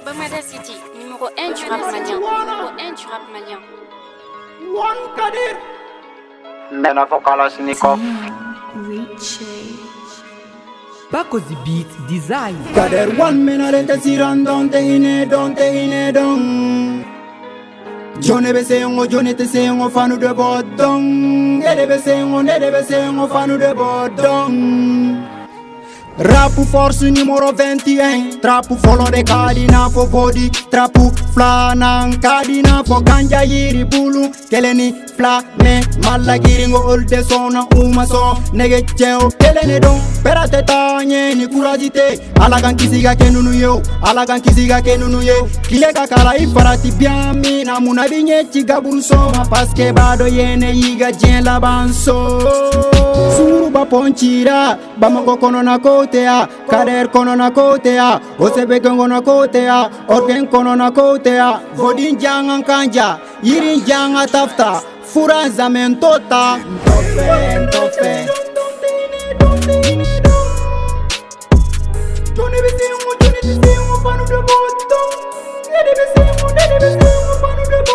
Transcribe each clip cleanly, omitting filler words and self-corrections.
Bamada City, numéro 1 du rap malien. Numéro 1 du rap malien. One Kadir. Mena for Kalashnikov. Paco the beat design. Kader one mena lente siran don te ine don. Jone be sengo jone te sengo fanu de bodong. Ede be sengo fanu de bodong. Rapu force numero 21. Trapu follow de kadina fo body. Trapu flanan kadina fo ganja yiri bulu. Keleni fla me malagiringo olde sona umaso. Nege cheo kelene don. Perate tanye ni kurajite. Alagan kisiga kenunu yo. Kile kakala ifarati biami. Na muna binye chiga buruso. Paske bado yene yiga jen labanso. Suruba ponchira. Bamako kono na kotea. Kader kono na kotea. Osebe kongo na kotea. Orgen kono na kotea. Vodin jangan kanja. Yirin janga tafta. Furan zamen tota. Ntofe. Jone be sengo fanu de bottom. Ede be sengo fanu de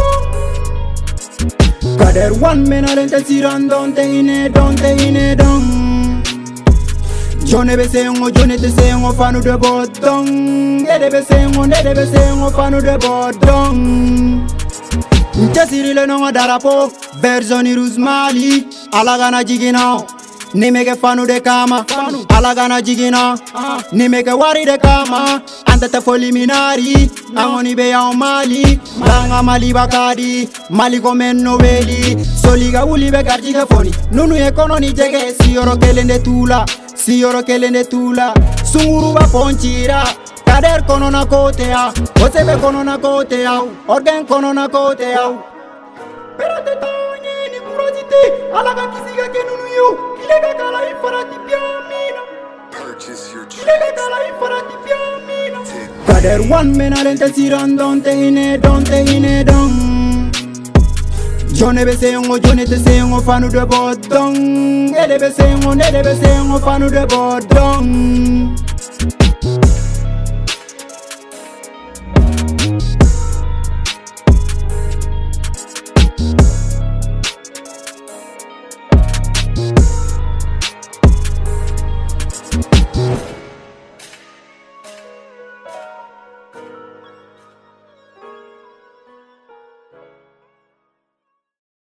bottom. Kader one mena lente siran don te ine don. Jone be sengo te sengo fanu de bottom. Ede be sengo fanu de bottom. Nchesiri le nonga darapo. Verzoni Ruzmali. Alagana jigina. Nimeke fanu de kama. Alagana jigina. Nimeke wari de kama. Andate foliminari. Angoni be ya Mali. Langa Mali bakadi. Mali komen noveli. Soliga uli be garjige foni. Nunu ekono ni jege. Siyoro kelende tula. Sunguru ba ponchira. Kader kono na kotea. Osebe kono na kotea. Orgen kono na kotea. Perate tanye ni kurajite. Alaga kisiga kenunu yo. Kile kakala ifarati biamina. Purchase your Kile kakala ifarati biamina. Kader one mena lente siran don te ine don. Jone be sengo te sengo fanu de bodong. Ede be sengo fanu de bodong.